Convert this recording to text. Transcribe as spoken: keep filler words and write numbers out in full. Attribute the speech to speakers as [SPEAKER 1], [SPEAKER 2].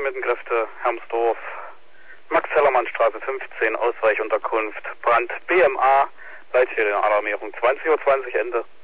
[SPEAKER 1] Feuerwehrmittenkräfte, Hermsdorf, Max-Hellermann-Straße fünfzehn, Ausweichunterkunft, Brand B M A, Leitfehler Alarmierung, zwanzig Uhr zwanzig Ende.